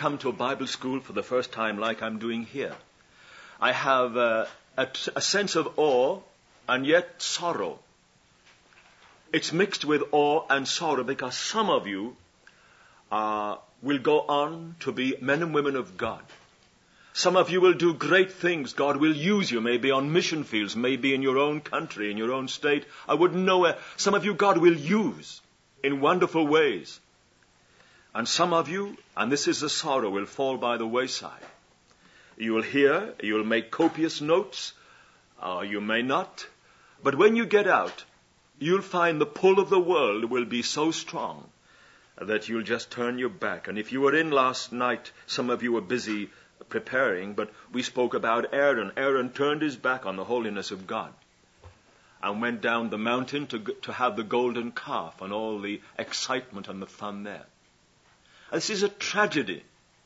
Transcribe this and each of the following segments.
come to a Bible school for the first time like I'm doing here, I have a sense of awe and yet sorrow. It's mixed with awe and sorrow because some of you will go on to be men and women of God. Some of you will do great things. God will use you, maybe on mission fields, maybe in your own country, in your own state. I wouldn't know where. Some of you God will use in wonderful ways. And some of you, and this is the sorrow, will fall by the wayside. You will hear, you will make copious notes, you may not. But when you get out, you'll find the pull of the world will be so strong that you'll just turn your back. And if you were in last night, some of you were busy preparing, but we spoke about Aaron. Aaron turned his back on the holiness of God and went down the mountain to have the golden calf and all the excitement and the fun there. And this is a tragedy.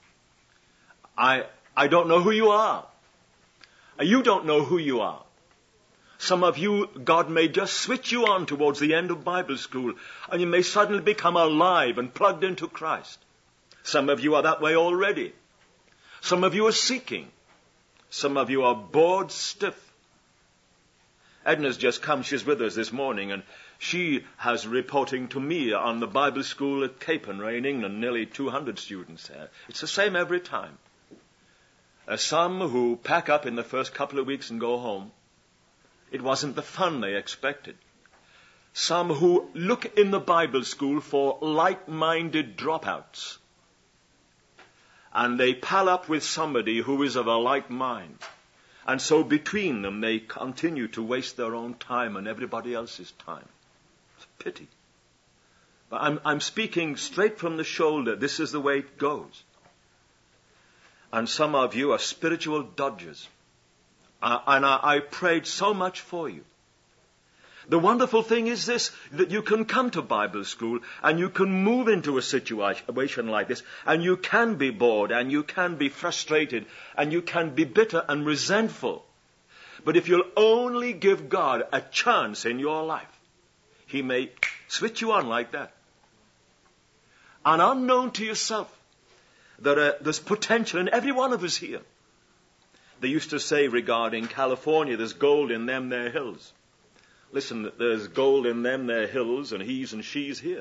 I don't know who you are. You don't know who you are. Some of you, God may just switch you on towards the end of Bible school, and you may suddenly become alive and plugged into Christ. Some of you are that way already. Some of you are seeking. Some of you are bored stiff. Edna's just come. She's with us this morning, and she has reporting to me on the Bible school at Capernwray in England, nearly 200 students there. It's the same every time. Some who pack up in the first couple of weeks and go home. It wasn't the fun they expected. Some who look in the Bible school for like-minded dropouts. And they pal up with somebody who is of a like mind. And so between them they continue to waste their own time and everybody else's time. It's a pity. But I'm speaking straight from the shoulder. This is the way it goes. And some of you are spiritual dodgers. And I prayed so much for you. The wonderful thing is this, that you can come to Bible school and you can move into a situation like this, and you can be bored and you can be frustrated and you can be bitter and resentful. But if you'll only give God a chance in your life, He may switch you on like that. And unknown to yourself, there's potential in every one of us here. They used to say regarding California, there's gold in them there hills. Listen, there's gold in them there hills, and he's and she's here.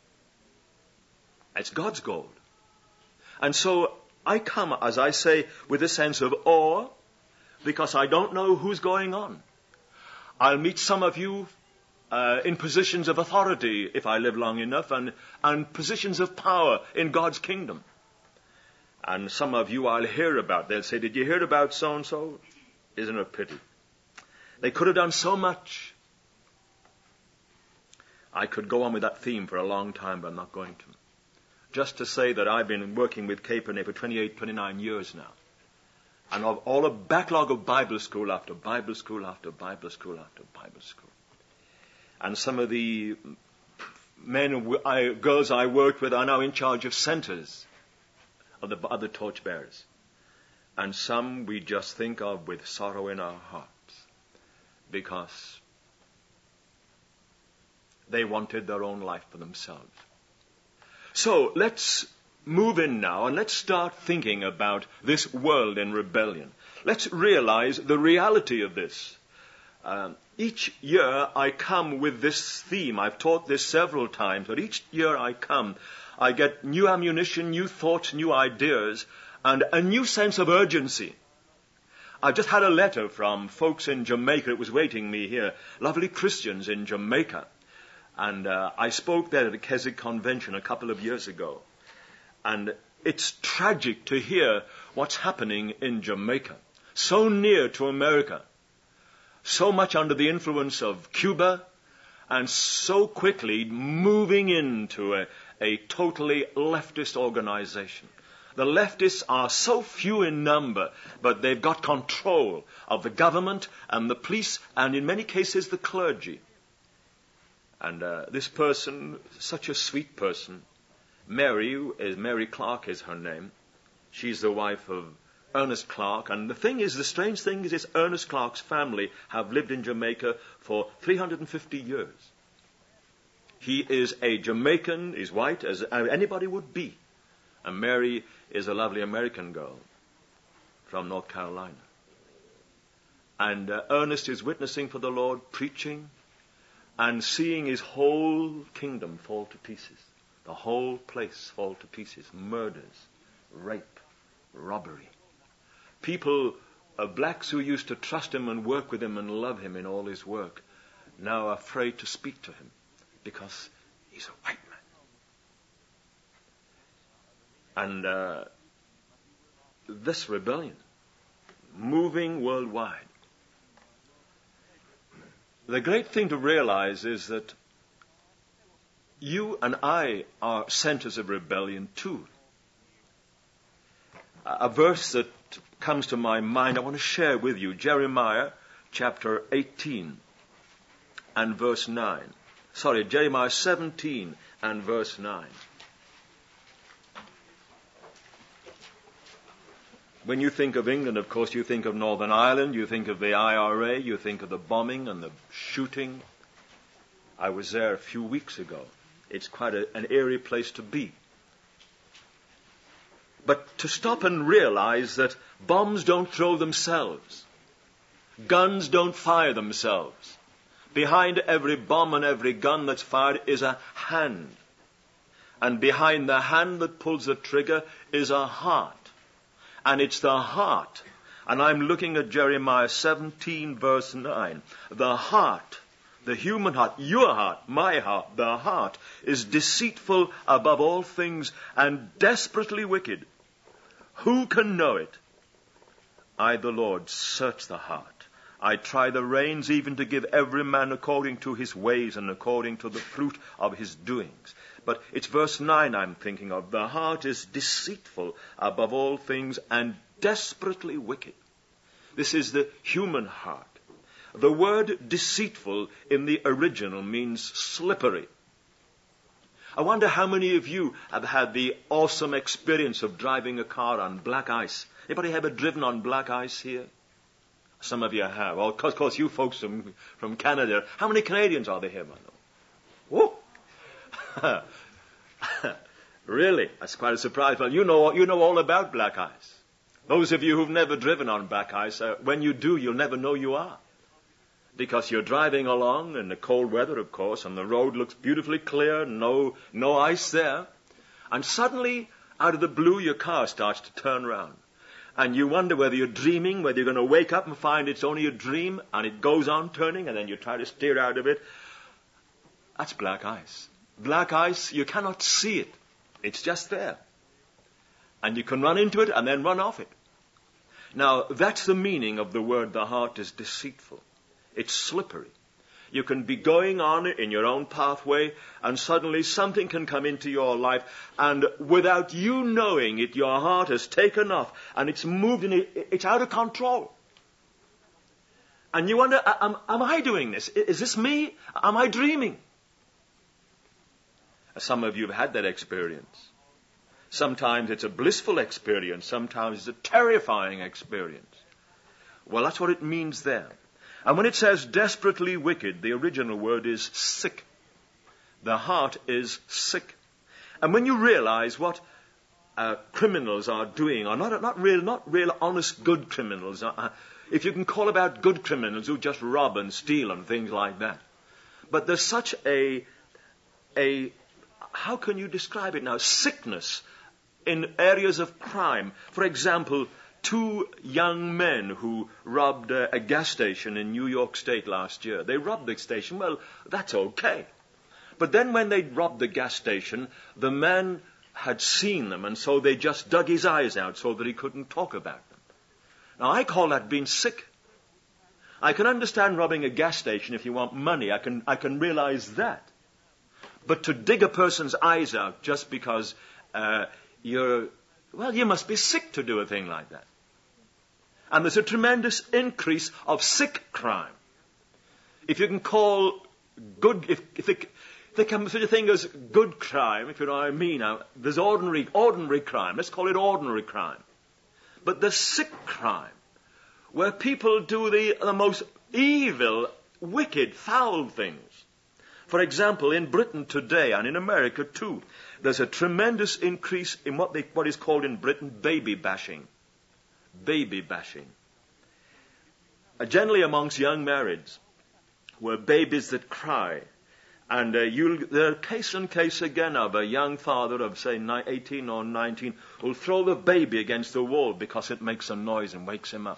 It's God's gold. And so I come, as I say, with a sense of awe, because I don't know who's going on. I'll meet some of you in positions of authority, if I live long enough, and positions of power in God's kingdom. And some of you I'll hear about. They'll say, did you hear about so-and-so? Isn't it a pity? They could have done so much. I could go on with that theme for a long time, but I'm not going to. Just to say that I've been working with Capernwray for 28, 29 years now. And of all a backlog of Bible school after Bible school after Bible school after Bible school. And some of the girls I worked with are now in charge of centers of the other torchbearers. And some we just think of with sorrow in our hearts, because they wanted their own life for themselves. So let's move in now and let's start thinking about this world in rebellion. Let's realize the reality of this. Each year I come with this theme. I've taught this several times, but each year I come, I get new ammunition, new thoughts, new ideas, and a new sense of urgency. I've just had a letter from folks in Jamaica. It was waiting me here. Lovely Christians in Jamaica. And I spoke there at the Keswick Convention a couple of years ago. And it's tragic to hear what's happening in Jamaica. So near to America. So much under the influence of Cuba. And so quickly moving into a totally leftist organization. The leftists are so few in number, but they've got control of the government and the police and in many cases the clergy. And this person, such a sweet person, Mary Clark is her name. She's the wife of Ernest Clark. And the strange thing is Ernest Clark's family have lived in Jamaica for 350 years. He is a Jamaican, he's white, as anybody would be. And Mary is a lovely American girl from North Carolina. And Ernest is witnessing for the Lord, preaching, and seeing his whole kingdom fall to pieces. The whole place fall to pieces. Murders, rape, robbery. People, blacks who used to trust him and work with him and love him in all his work, now are afraid to speak to him because he's a white man. And this rebellion, moving worldwide. The great thing to realize is that you and I are centers of rebellion too. A verse that comes to my mind I want to share with you, Jeremiah chapter 18 and verse 9. Sorry, Jeremiah 17 and verse 9. When you think of England, of course, you think of Northern Ireland, you think of the IRA, you think of the bombing and the shooting. I was there a few weeks ago. It's quite an eerie place to be. But to stop and realize that bombs don't throw themselves. Guns don't fire themselves. Behind every bomb and every gun that's fired is a hand. And behind the hand that pulls the trigger is a heart. And it's the heart. And I'm looking at Jeremiah 17 verse 9. The heart, the human heart, your heart, my heart, the heart is deceitful above all things and desperately wicked. Who can know it? I, the Lord, search the heart. I try the reins even to give every man according to his ways and according to the fruit of his doings. But it's verse 9 I'm thinking of. The heart is deceitful above all things and desperately wicked. This is the human heart. The word deceitful in the original means slippery. I wonder how many of you have had the awesome experience of driving a car on black ice. Anybody ever driven on black ice here? Some of you have. Well, of course, you folks from Canada. How many Canadians are there here, by the way? Whoa! Really? That's quite a surprise. Well, you know all about black ice. Those of you who've never driven on black ice, when you do, you'll never know you are. Because you're driving along in the cold weather, of course, and the road looks beautifully clear, no ice there. And suddenly, out of the blue, your car starts to turn around. And you wonder whether you're dreaming, whether you're going to wake up and find it's only a dream, and it goes on turning, and then you try to steer out of it. That's black ice. Black ice, you cannot see it. It's just there. And you can run into it and then run off it. Now, that's the meaning of the word the heart is deceitful. It's slippery. You can be going on in your own pathway and suddenly something can come into your life and without you knowing it, your heart has taken off and it's moved and it's out of control. And you wonder, am I doing this? Is this me? Am I dreaming? Some of you have had that experience. Sometimes it's a blissful experience. Sometimes it's a terrifying experience. Well, that's what it means there. And when it says desperately wicked, the original word is sick. The heart is sick. And when you realize what criminals are doing, or not real honest good criminals, if you can call about good criminals who just rob and steal and things like that. But there's such a how can you describe it now? Sickness in areas of crime. For example, 2 young men who robbed a gas station in New York State last year. They robbed the station. Well, that's okay. But then when they robbed the gas station, the man had seen them, and so they just dug his eyes out so that he couldn't talk about them. Now, I call that being sick. I can understand robbing a gas station if you want money. I can realize that. But to dig a person's eyes out just because you must be sick to do a thing like that. And there's a tremendous increase of sick crime. If you can call good, if there comes such a thing as good crime, if you know what I mean, now, there's ordinary crime. Let's call it ordinary crime. But there's sick crime, where people do the most evil, wicked, foul things. For example, in Britain today, and in America too, there's a tremendous increase in what is called in Britain baby bashing. Baby bashing. Generally amongst young marrieds, were babies that cry. And there case and case again of a young father of, say, 18 or 19 will throw the baby against the wall because it makes a noise and wakes him up.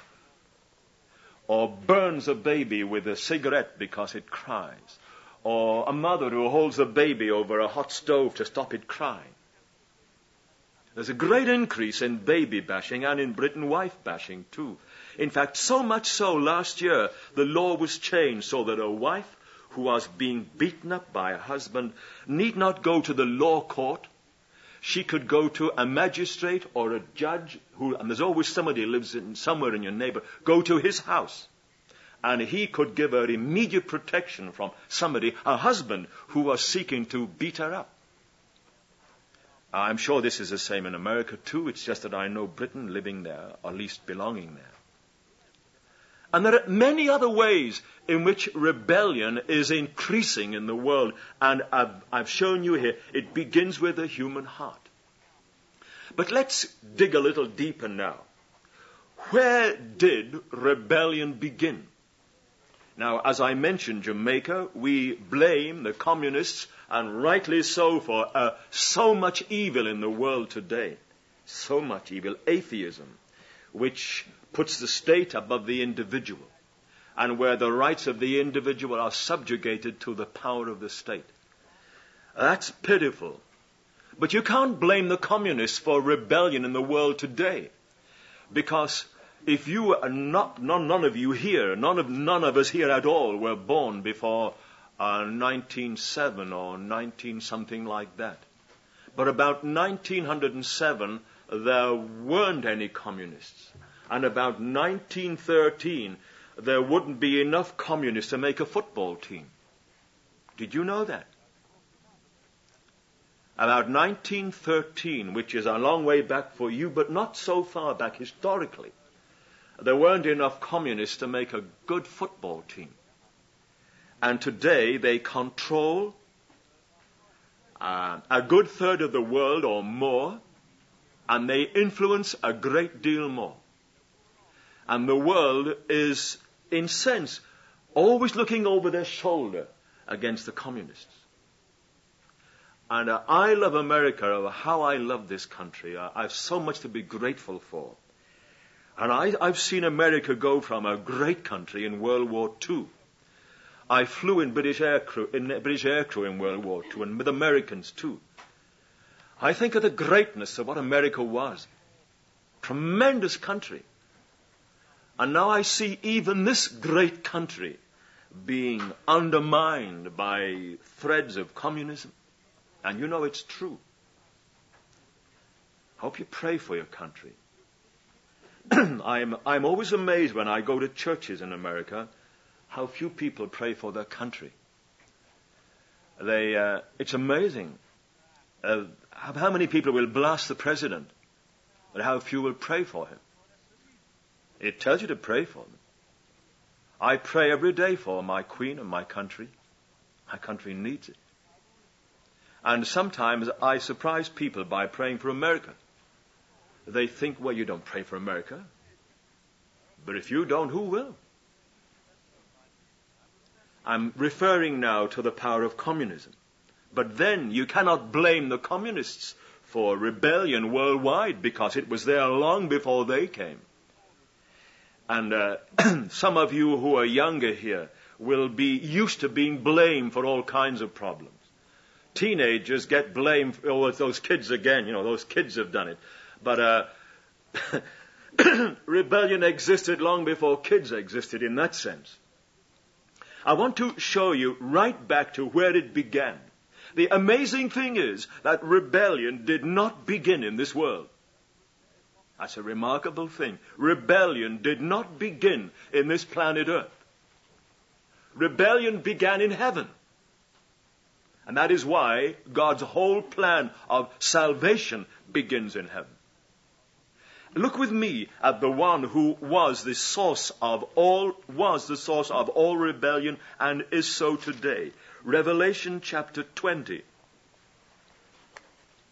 Or burns a baby with a cigarette because it cries. Or a mother who holds a baby over a hot stove to stop it crying. There's a great increase in baby bashing and in Britain wife bashing too. In fact, so much so last year the law was changed so that a wife who was being beaten up by a husband need not go to the law court. She could go to a magistrate or a judge, and there's always somebody who lives somewhere in your neighbor, go to his house. And he could give her immediate protection from somebody, a husband, who was seeking to beat her up. I'm sure this is the same in America too. It's just that I know Britain living there, or at least belonging there. And there are many other ways in which rebellion is increasing in the world. And I've shown you here, it begins with the human heart. But let's dig a little deeper now. Where did rebellion begin? Now, as I mentioned Jamaica, we blame the communists, and rightly so, for so much evil in the world today. So much evil. Atheism, which puts the state above the individual, and where the rights of the individual are subjugated to the power of the state. That's pitiful. But you can't blame the communists for rebellion in the world today, because if you are not, none of you here, none of us here at all were born before 1907 or 19 something like that. But about 1907, there weren't any communists. And about 1913, there wouldn't be enough communists to make a football team. Did you know that? About 1913, which is a long way back for you, but not so far back historically, there weren't enough communists to make a good football team. And today they control a good third of the world or more, and they influence a great deal more. And the world is, in sense, always looking over their shoulder against the communists. And I love America, how I love this country. I have so much to be grateful for. And I've seen America go from a great country in World War II. I flew in British aircrew in World War II, and with Americans too. I think of the greatness of what America was. Tremendous country. And now I see even this great country being undermined by threads of communism. And you know it's true. I hope you pray for your country. I'm always amazed when I go to churches in America how few people pray for their country. It's amazing how many people will blast the president, but how few will pray for him. It tells you to pray for them. I pray every day for my queen and my country. My country needs it. And sometimes I surprise people by praying for America. They think, well, you don't pray for America. But if you don't, who will? I'm referring now to the power of communism. But then you cannot blame the communists for rebellion worldwide, because it was there long before they came. And some of you who are younger here will be used to being blamed for all kinds of problems. Teenagers get blamed, oh, it's those kids again, those kids have done it. But rebellion existed long before kids existed in that sense. I want to show you right back to where it began. The amazing thing is that rebellion did not begin in this world. That's a remarkable thing. Rebellion did not begin in this planet Earth. Rebellion began in heaven. And that is why God's whole plan of salvation begins in heaven. Look with me at the one who was the source of all rebellion and is so today. Revelation chapter 20.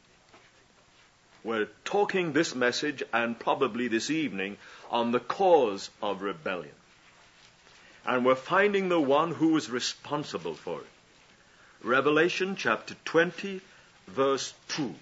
we're talking this message and probably this evening on the cause of rebellion. And we're finding the one who is responsible for it. Revelation chapter 20, verse 2.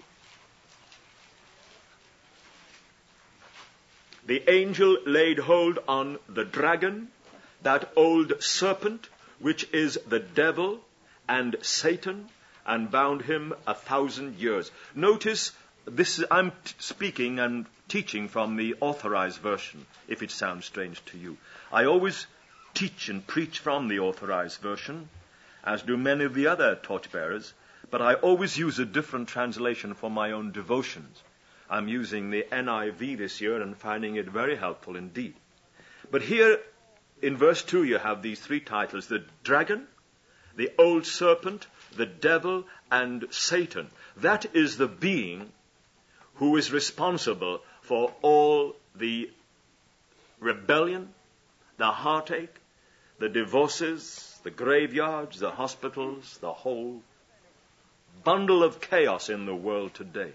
The angel laid hold on the dragon, that old serpent, which is the devil and Satan, and bound him 1,000 years. Notice, I'm speaking and teaching from the Authorized Version, if it sounds strange to you. I always teach and preach from the Authorized Version, as do many of the other torchbearers, but I always use a different translation for my own devotions. I'm using the NIV this year and finding it very helpful indeed. But here in verse 2 you have these three titles: the dragon, the old serpent, the devil, and Satan. That is the being who is responsible for all the rebellion, the heartache, the divorces, the graveyards, the hospitals, the whole bundle of chaos in the world today.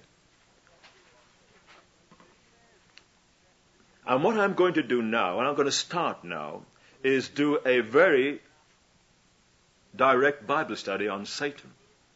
And what I'm going to do now, and I'm going to start now, is do a very direct Bible study on Satan.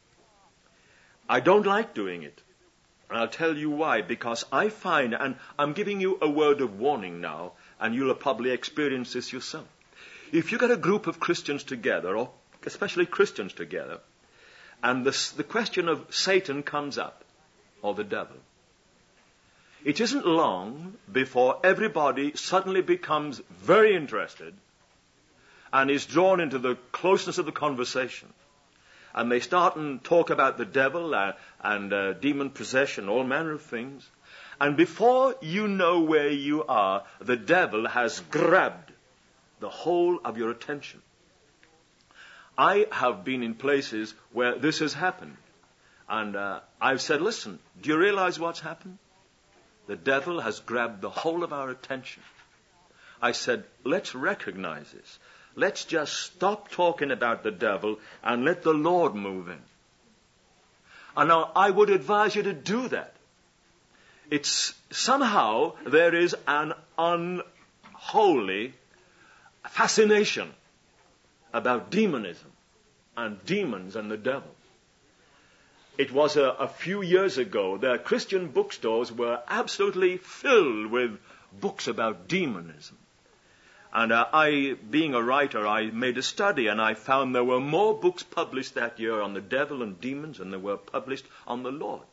I don't like doing it. And I'll tell you why. Because I find, and I'm giving you a word of warning now, and you'll probably experience this yourself. If you get a group of Christians together, or especially Christians together, and the question of Satan comes up, or the devil, it isn't long before everybody suddenly becomes very interested and is drawn into the closeness of the conversation. And they start and talk about the devil and demon possession, all manner of things. And before you know where you are, the devil has grabbed the whole of your attention. I have been in places where this has happened. And I've said, listen, do you realize what's happened? The devil has grabbed the whole of our attention. I said, let's recognize this. Let's just stop talking about the devil and let the Lord move in. And now I would advise you to do that. It's somehow there is an unholy fascination about demonism and demons and the devil. It was a few years ago that Christian bookstores were absolutely filled with books about demonism. And I, being a writer, I made a study, and I found there were more books published that year on the devil and demons than there were published on the Lord.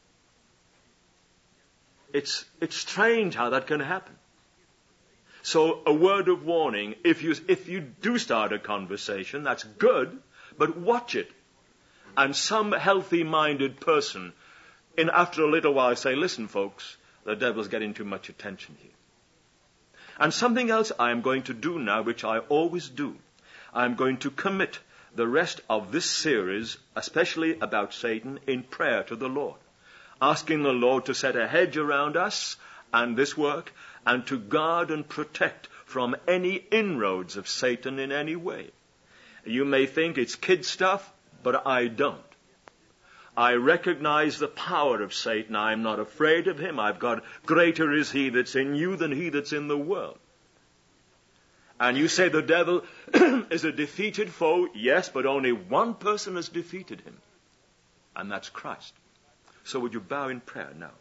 It's strange how that can happen. So a word of warning: if you do start a conversation, that's good, but watch it. And some healthy-minded person, after a little while, say, listen, folks, the devil's getting too much attention here. And something else I am going to do now, which I always do. I'm going to commit the rest of this series, especially about Satan, in prayer to the Lord, asking the Lord to set a hedge around us and this work, and to guard and protect from any inroads of Satan in any way. You may think it's kid stuff, but I don't. I recognize the power of Satan. I'm not afraid of him. I've got, greater is he that's in you than he that's in the world. And you say the devil is a defeated foe. Yes, but only one person has defeated him, and that's Christ. So would you bow in prayer now?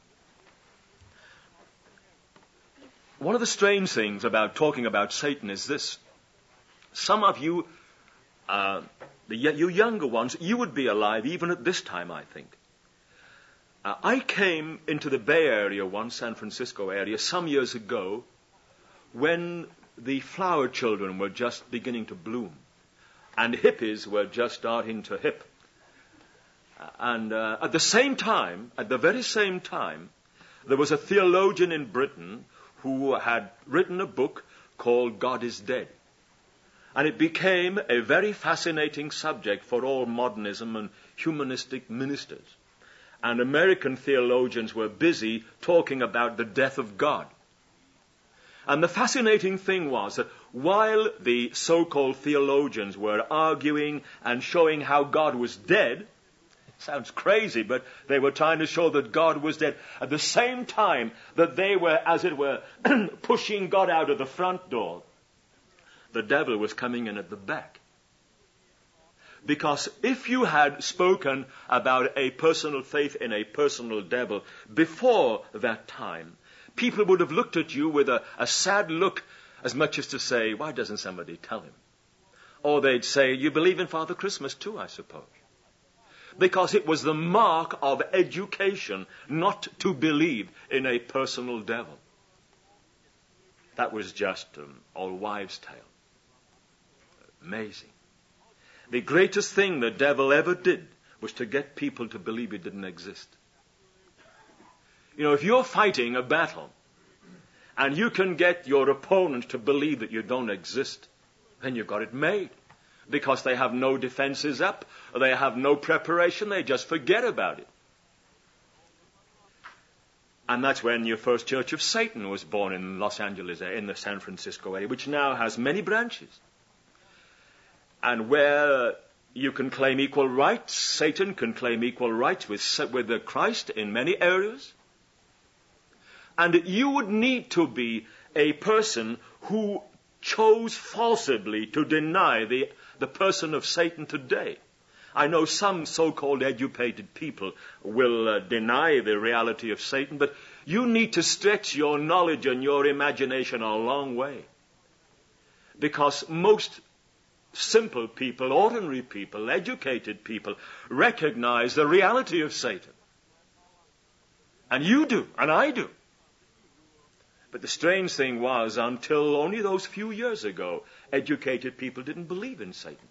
One of the strange things about talking about Satan is this. Some of you, you younger ones, you would be alive even at this time, I think. I came into the Bay Area once, San Francisco area, some years ago, when the flower children were just beginning to bloom, and hippies were just starting to hip. And at the very same time, there was a theologian in Britain who had written a book called God is Dead. And it became a very fascinating subject for all modernism and humanistic ministers. And American theologians were busy talking about the death of God. And the fascinating thing was that while the so-called theologians were arguing and showing how God was dead, Sounds crazy, but they were trying to show that God was dead. At the same time that they were, as it were, pushing God out of the front door, the devil was coming in at the back. Because if you had spoken about a personal faith in a personal devil before that time, people would have looked at you with a sad look, as much as to say, why doesn't somebody tell him? Or they'd say, you believe in Father Christmas too, I suppose. Because it was the mark of education not to believe in a personal devil. That was just an old wives' tale. Amazing. The greatest thing the devil ever did was to get people to believe it didn't exist. You know, if you're fighting a battle and you can get your opponent to believe that you don't exist, then you've got it made. Because they have no defenses up, they have no preparation, they just forget about it. And that's when your first Church of Satan was born in Los Angeles, in the San Francisco area, which now has many branches. And where you can claim equal rights, Satan can claim equal rights with the Christ in many areas. And you would need to be a person who chose forcibly to deny the person of Satan today. I know some so-called educated people will deny the reality of Satan, but you need to stretch your knowledge and your imagination a long way. Because most simple people, ordinary people, educated people recognize the reality of Satan. And you do, and I do. But the strange thing was, until only those few years ago, educated people didn't believe in Satan.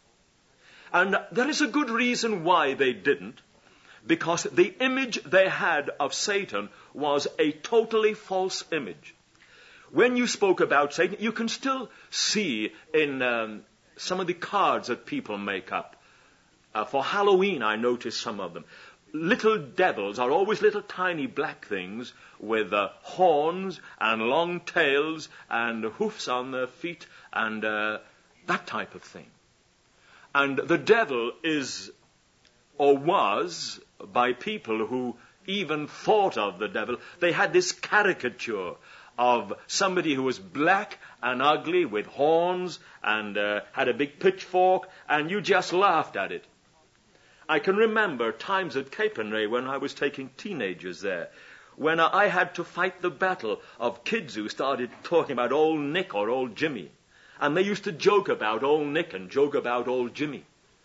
And there is a good reason why they didn't, because the image they had of Satan was a totally false image. When you spoke about Satan, you can still see in some of the cards that people make up. For Halloween, I noticed some of them. Little devils are always little tiny black things with horns and long tails and hoofs on their feet and that type of thing. And the devil is, or was, by people who even thought of the devil, they had this caricature of somebody who was black and ugly with horns and had a big pitchfork, and you just laughed at it. I can remember times at Capernwray when I was taking teenagers there, when I had to fight the battle of kids who started talking about old Nick or old Jimmy. And they used to joke about old Nick and joke about old Jimmy.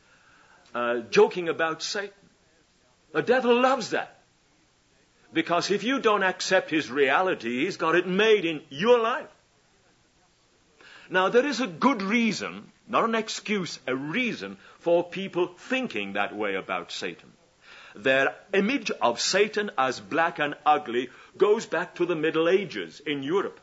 Joking about Satan. The devil loves that. Because if you don't accept his reality, he's got it made in your life. Now, there is a good reason, not an excuse, a reason for people thinking that way about Satan. Their image of Satan as black and ugly goes back to the Middle Ages in Europe,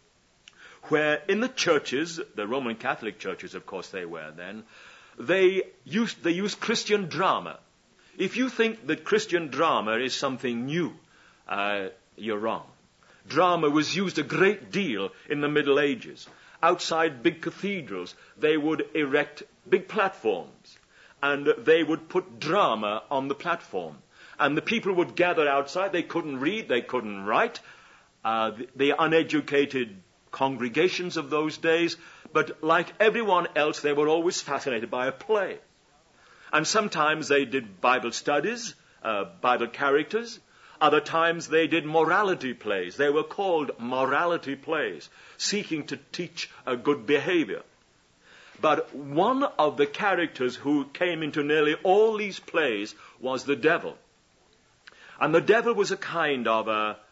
where in the churches, the Roman Catholic churches, of course they were then, they used Christian drama. If you think that Christian drama is something new, you're wrong. Drama was used a great deal in the Middle Ages. Outside big cathedrals, they would erect big platforms, and they would put drama on the platform. And the people would gather outside. They couldn't read, they couldn't write. The uneducated congregations of those days, but like everyone else, they were always fascinated by a play. And sometimes they did Bible studies, Bible characters. Other times they did morality plays. They were called morality plays, seeking to teach a good behavior. But one of the characters who came into nearly all these plays was the devil. And the devil was a kind of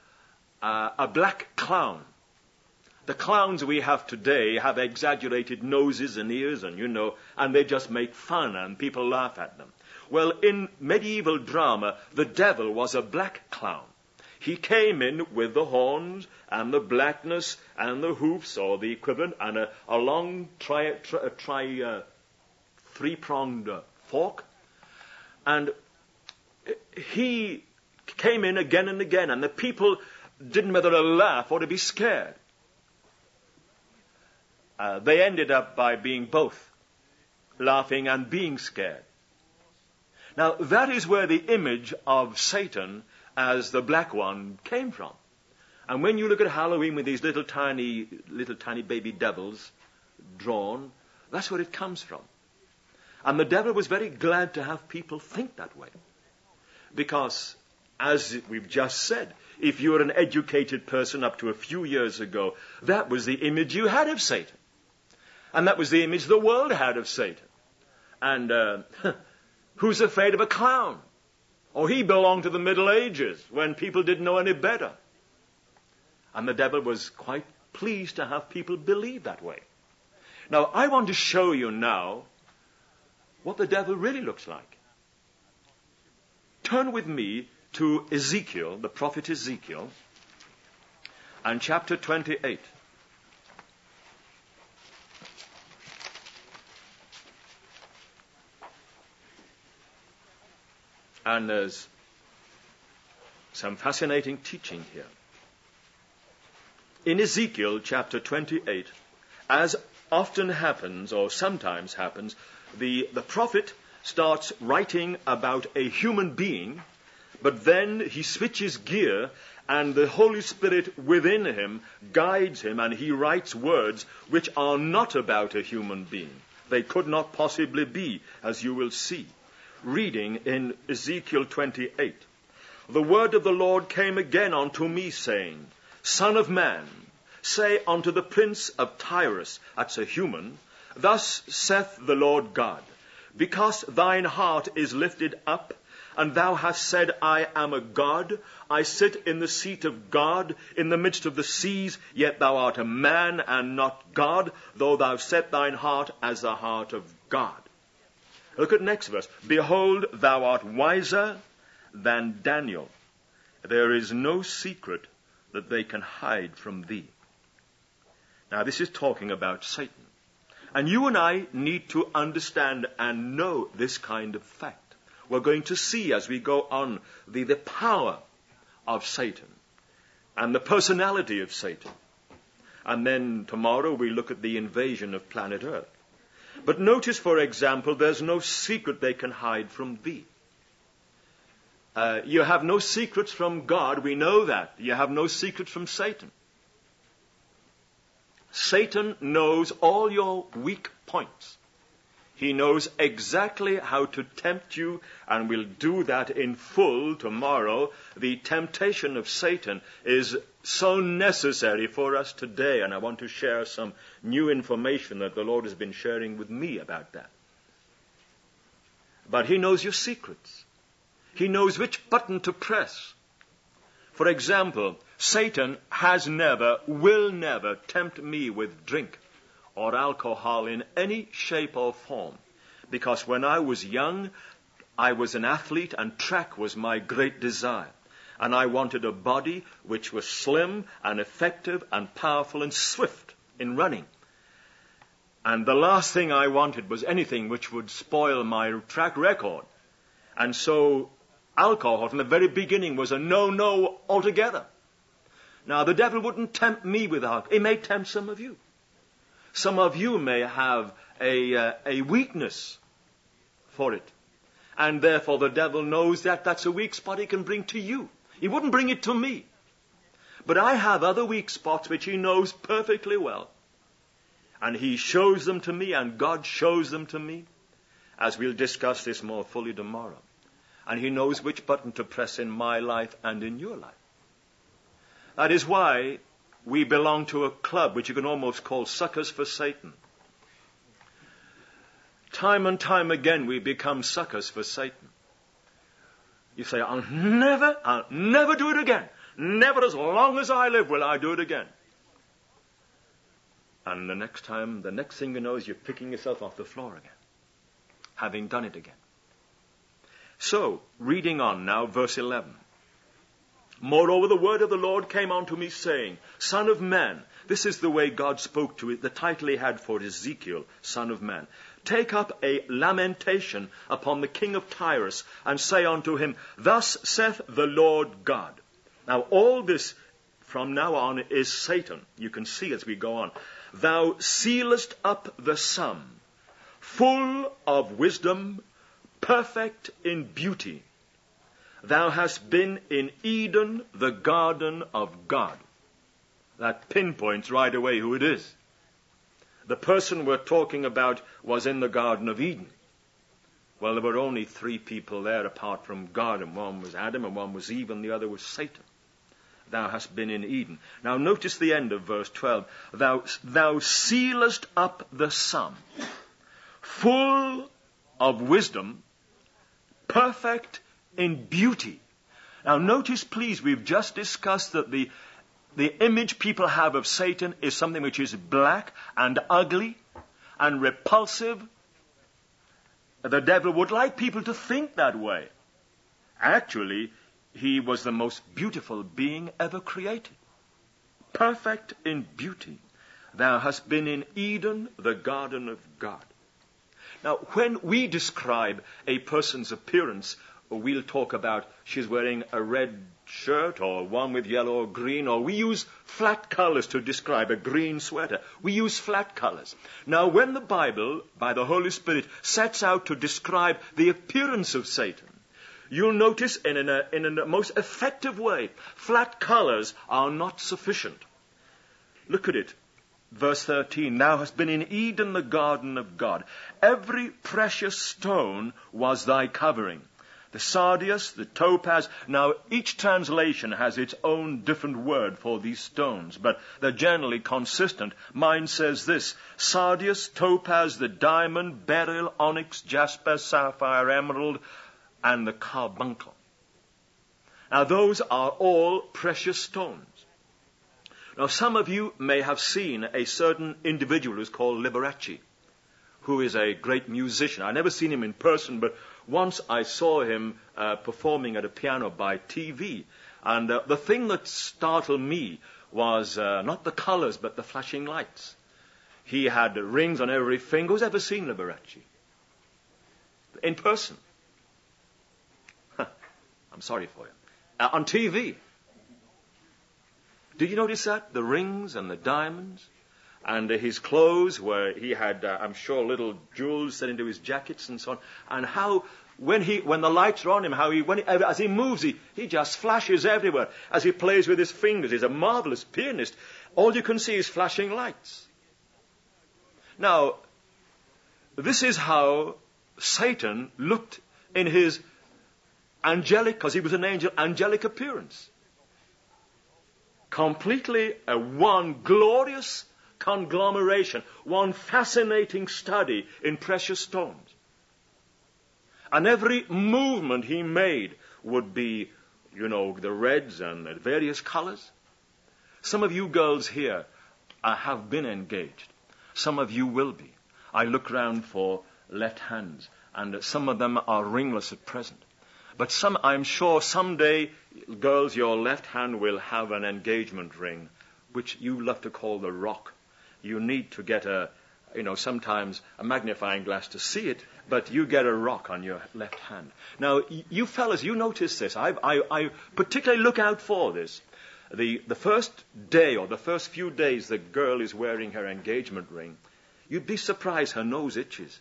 a black clown. The clowns we have today have exaggerated noses and ears and they just make fun and people laugh at them. Well, in medieval drama, the devil was a black clown. He came in with the horns and the blackness and the hoofs or the equivalent and a long three-pronged fork. And he came in again and again, and the people didn't know whether to laugh or to be scared. They ended up by being both, laughing and being scared. Now, that is where the image of Satan as the black one came from. And when you look at Halloween with these little tiny baby devils drawn, that's where it comes from. And the devil was very glad to have people think that way. Because, as we've just said, if you were an educated person up to a few years ago, that was the image you had of Satan. And that was the image the world had of Satan. And who's afraid of a clown? Or he belonged to the Middle Ages when people didn't know any better. And the devil was quite pleased to have people believe that way. Now, I want to show you now what the devil really looks like. Turn with me to Ezekiel, the prophet Ezekiel, and chapter 28. And there's some fascinating teaching here. In Ezekiel chapter 28, as often happens, or sometimes happens, the prophet starts writing about a human being, but then he switches gear, and the Holy Spirit within him guides him, and he writes words which are not about a human being. They could not possibly be, as you will see. Reading in Ezekiel 28, the word of the Lord came again unto me, saying, Son of man, say unto the prince of Tyrus, that's a human, thus saith the Lord God, because thine heart is lifted up, and thou hast said, I am a God, I sit in the seat of God, in the midst of the seas, yet thou art a man and not God, though thou set thine heart as the heart of God. Look at next verse. Behold, thou art wiser than Daniel. There is no secret that they can hide from thee. Now, this is talking about Satan. And you and I need to understand and know this kind of fact. We're going to see as we go on the power of Satan and the personality of Satan. And then tomorrow we look at the invasion of planet Earth. But notice, for example, there's no secret they can hide from thee. You have no secrets from God, we know that. You have no secrets from Satan. Satan knows all your weak points. He knows exactly how to tempt you, and will do that in full tomorrow. The temptation of Satan is so necessary for us today, and I want to share some new information that the Lord has been sharing with me about that. But he knows your secrets. He knows which button to press. For example, Satan has never, will never tempt me with drink or alcohol in any shape or form. Because when I was young, I was an athlete and track was my great desire. And I wanted a body which was slim and effective and powerful and swift in running. And the last thing I wanted was anything which would spoil my track record. And so alcohol from the very beginning was a no-no altogether. Now, the devil wouldn't tempt me with alcohol. He may tempt some of you. Some of you may have a weakness for it. And therefore the devil knows that that's a weak spot he can bring to you. He wouldn't bring it to me. But I have other weak spots which he knows perfectly well. And he shows them to me, and God shows them to me, as we'll discuss this more fully tomorrow. And he knows which button to press in my life and in your life. That is why we belong to a club which you can almost call Suckers for Satan. Time and time again we become suckers for Satan. You say, I'll never do it again. Never as long as I live will I do it again. And the next thing you know is you're picking yourself off the floor again, having done it again. So, reading on now, verse 11. Moreover, the word of the Lord came unto me, saying, Son of man, this is the way God spoke to it, the title he had for Ezekiel, Son of man. Take up a lamentation upon the king of Tyrus, and say unto him, Thus saith the Lord God. Now, all this from now on is Satan. You can see as we go on. Thou sealest up the sum, full of wisdom, perfect in beauty. Thou hast been in Eden, the garden of God. That pinpoints right away who it is. The person we're talking about was in the Garden of Eden. Well, there were only 3 people there apart from God, and one was Adam, and one was Eve, and the other was Satan. Thou hast been in Eden. Now notice the end of verse 12. Thou sealest up the sum, full of wisdom, perfect in beauty. Now notice, please, we've just discussed that the image people have of Satan is something which is black and ugly and repulsive. The devil would like people to think that way. Actually, he was the most beautiful being ever created. Perfect in beauty. Thou hast been in Eden, the garden of God. Now, when we describe a person's appearance, we'll talk about she's wearing a red shirt or one with yellow or green, or we use flat colors to describe a green sweater. We use flat colors. Now, when the Bible, by the Holy Spirit, sets out to describe the appearance of Satan, you'll notice in a most effective way, flat colors are not sufficient. Look at it. Verse 13, thou hast been in Eden, the garden of God. Every precious stone was thy covering. The sardius, the topaz. Now, each translation has its own different word for these stones, but they're generally consistent. Mine says this: sardius, topaz, the diamond, beryl, onyx, jasper, sapphire, emerald, and the carbuncle. Now, those are all precious stones. Now, some of you may have seen a certain individual who's called Liberace, who is a great musician. I've never seen him in person, but once I saw him performing at a piano by TV. And the thing that startled me was not the colors, but the flashing lights. He had rings on every finger. Who's ever seen Liberace? In person? I'm sorry for you. On TV. Did you notice that? The rings and the diamonds. And his clothes, where he had, I'm sure, little jewels set into his jackets and so on. And how, when the lights are on him, as he moves, he just flashes everywhere. As he plays with his fingers, he's a marvelous pianist. All you can see is flashing lights. Now, this is how Satan looked in his angelic, because he was an angel, angelic appearance. Completely one glorious conglomeration, one fascinating study in precious stones. And every movement he made would be, the reds and the various colors. Some of you girls here have been engaged. Some of you will be. I look round for left hands, and some of them are ringless at present. But I'm sure someday, girls, your left hand will have an engagement ring, which you love to call the rock. You need to get sometimes a magnifying glass to see it, but you get a rock on your left hand. Now, you fellas, you notice this. I particularly look out for this. The first day or the first few days the girl is wearing her engagement ring, you'd be surprised her nose itches.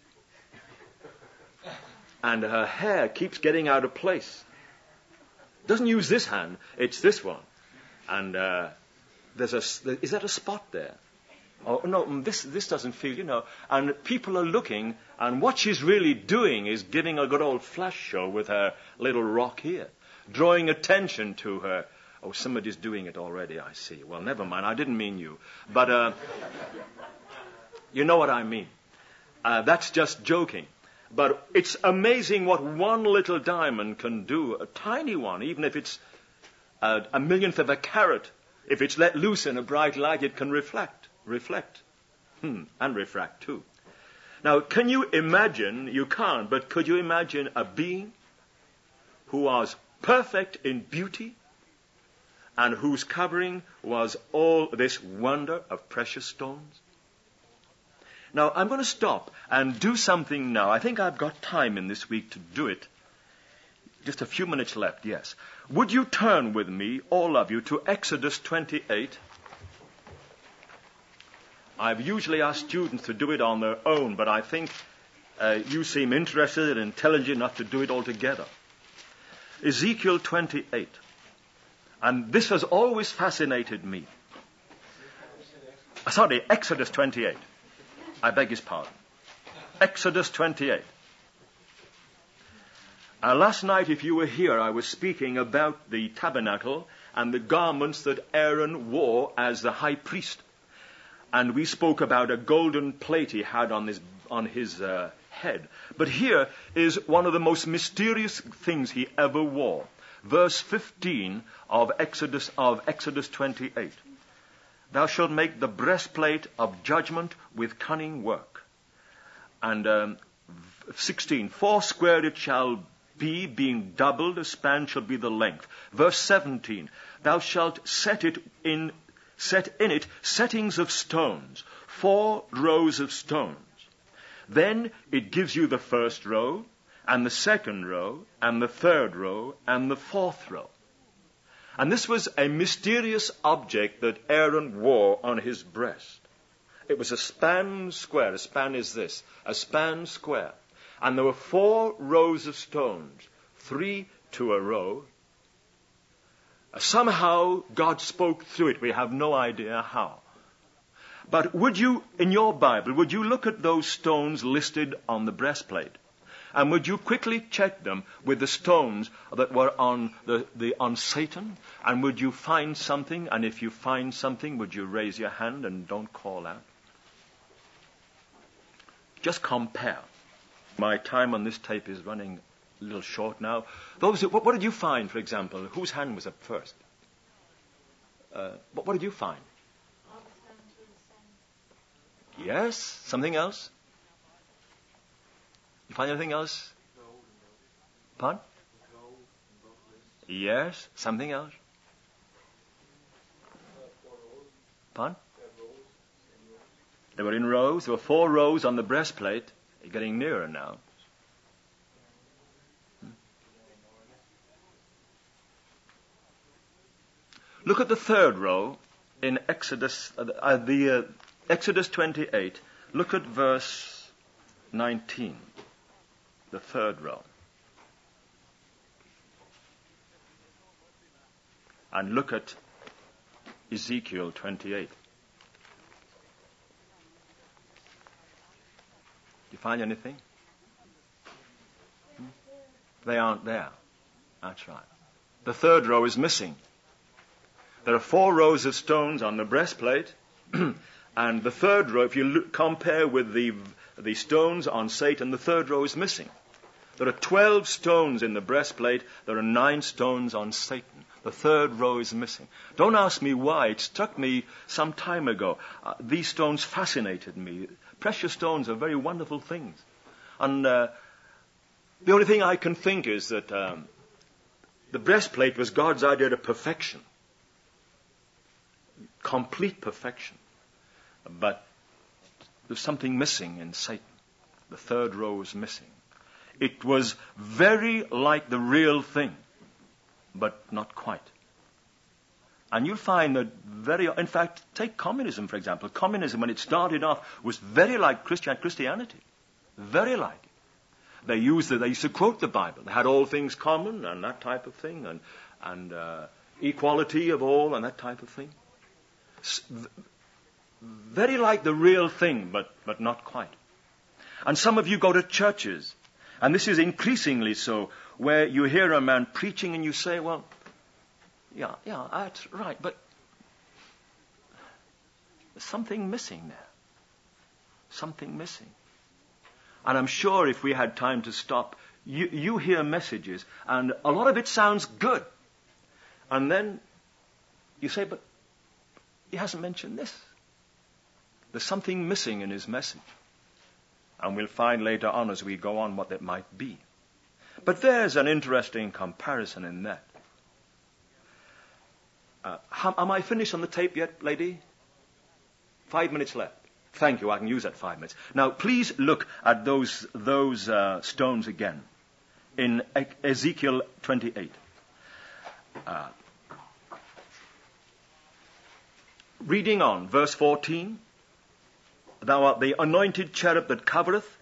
And her hair keeps getting out of place. Doesn't use this hand, it's this one. And is that a spot there? Oh, no, this doesn't feel, And people are looking, and what she's really doing is giving a good old flash show with her little rock here, drawing attention to her. Oh, somebody's doing it already, I see. Well, never mind, I didn't mean you. But you know what I mean. That's just joking. But it's amazing what one little diamond can do, a tiny one, even if it's a millionth of a carat. If it's let loose in a bright light, it can reflect, and refract too. Now, can you imagine, you can't, but could you imagine a being who was perfect in beauty and whose covering was all this wonder of precious stones? Now, I'm going to stop and do something now. I think I've got time in this week to do it. Just a few minutes left, yes. Would you turn with me, all of you, to Exodus 28? I've usually asked students to do it on their own, but I think you seem interested and intelligent enough to do it all together. Ezekiel 28. And this has always fascinated me. Sorry, Exodus 28. I beg his pardon. Exodus 28. Last night, if you were here, I was speaking about the tabernacle and the garments that Aaron wore as the high priest. And we spoke about a golden plate he had on his head. But here is one of the most mysterious things he ever wore. Verse 15 of Exodus 28. Thou shalt make the breastplate of judgment with cunning work. And 16, 4 square it shall be, being doubled, a span shall be the length. Verse 17, thou shalt set in it settings of stones, 4 rows of stones. Then it gives you the first row, and the second row, and the third row, and the fourth row. And this was a mysterious object that Aaron wore on his breast. It was a span square. A span is this, a span square. And there were 4 rows of stones, 3 to a row. Somehow God spoke through it. We have no idea how. But would you, in your Bible, would you look at those stones listed on the breastplate? And would you quickly check them with the stones that were on on Satan? And would you find something? And if you find something, would you raise your hand and don't call out? Just compare. My time on this tape is running a little short now. What did you find, for example? Whose hand was up first? What did you find? Yes. Something else? You find anything else? Pardon? Yes. Something else? Pardon? They were in rows. There were 4 rows on the breastplate. You're getting nearer now. Look at the third row in Exodus, Exodus 28. Look at verse 19. The third row. And look at Ezekiel 28. Do you find anything? They aren't there. That's right. The third row is missing. There are 4 rows of stones on the breastplate, and the third row, if you compare with the stones on Satan, the third row is missing. There are 12 stones in the breastplate. There are 9 stones on Satan. The third row is missing. Don't ask me why. It struck me some time ago. These stones fascinated me. Precious stones are very wonderful things. And the only thing I can think is that the breastplate was God's idea of perfection. Complete perfection. But there's something missing in Satan. The third row is missing. It was very like the real thing, but not quite. And you'll find that in fact, take communism, for example. Communism, when it started off, was very like Christianity. Very like it. They used to quote the Bible. They had all things common and that type of thing, and equality of all and that type of thing. Very like the real thing, but not quite. And some of you go to churches, and this is increasingly so, where you hear a man preaching and you say, well, yeah, that's right, but there's something missing there. Something missing. And I'm sure if we had time to stop, you hear messages, and a lot of it sounds good. And then you say, but he hasn't mentioned this. There's something missing in his message. And we'll find later on as we go on what that might be. But there's an interesting comparison in that. Am I finished on the tape yet, lady? 5 minutes left. Thank you, I can use that 5 minutes. Now, please look at those stones again in Ezekiel 28. Reading on, verse 14. Thou art the anointed cherub that covereth,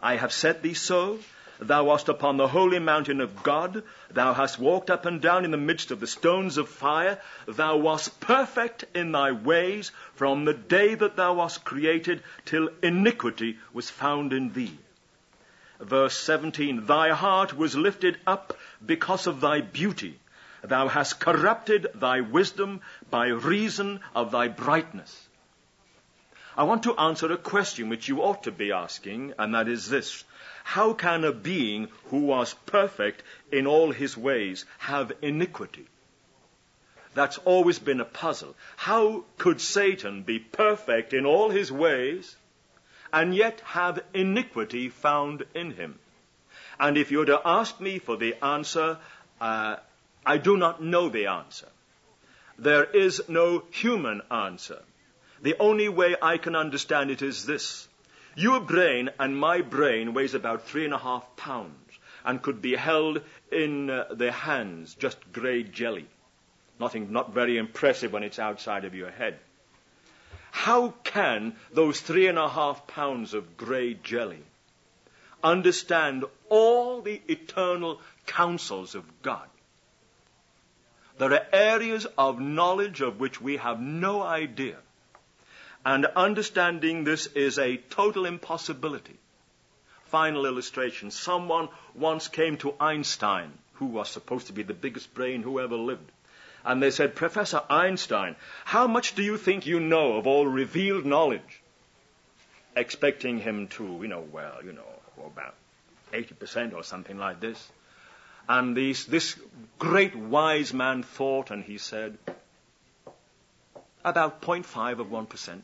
I have set thee so. Thou wast upon the holy mountain of God. Thou hast walked up and down in the midst of the stones of fire. Thou wast perfect in thy ways from the day that thou wast created till iniquity was found in thee. Verse 17, thy heart was lifted up because of thy beauty. Thou hast corrupted thy wisdom by reason of thy brightness. I want to answer a question which you ought to be asking, and that is this. How can a being who was perfect in all his ways have iniquity? That's always been a puzzle. How could Satan be perfect in all his ways and yet have iniquity found in him? And if you were to ask me for the answer, I do not know the answer. There is no human answer. The only way I can understand it is this. Your brain and my brain weighs about 3.5 pounds and could be held in the hands, just grey jelly. Not very impressive when it's outside of your head. How can those 3.5 pounds of grey jelly understand all the eternal counsels of God? There are areas of knowledge of which we have no idea. And understanding this is a total impossibility. Final illustration. Someone once came to Einstein, who was supposed to be the biggest brain who ever lived. And they said, Professor Einstein, how much do you think you know of all revealed knowledge? Expecting him to, about 80% or something like this. And this great wise man thought, and he said, about 0.5 of 1%.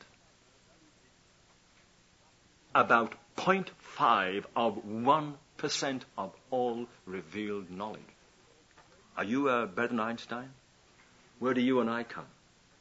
About 0.5 of 1% of all revealed knowledge. Are you better than Einstein? Where do you and I come?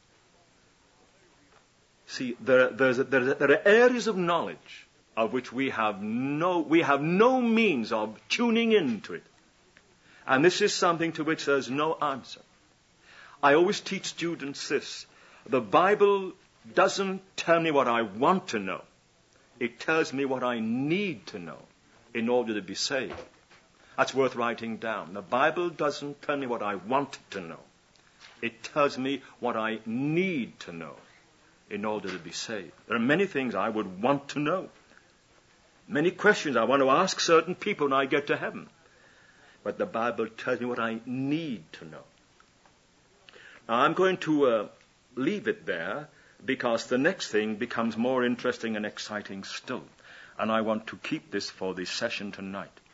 See, there are areas of knowledge of which we have no means of tuning into it. And this is something to which there's no answer. I always teach students this. The Bible doesn't tell me what I want to know. It tells me what I need to know in order to be saved. That's worth writing down. The Bible doesn't tell me what I want to know. It tells me what I need to know in order to be saved. There are many things I would want to know. Many questions I want to ask certain people when I get to heaven. But the Bible tells me what I need to know. Now I'm going to leave it there, because the next thing becomes more interesting and exciting still. And I want to keep this for the session tonight.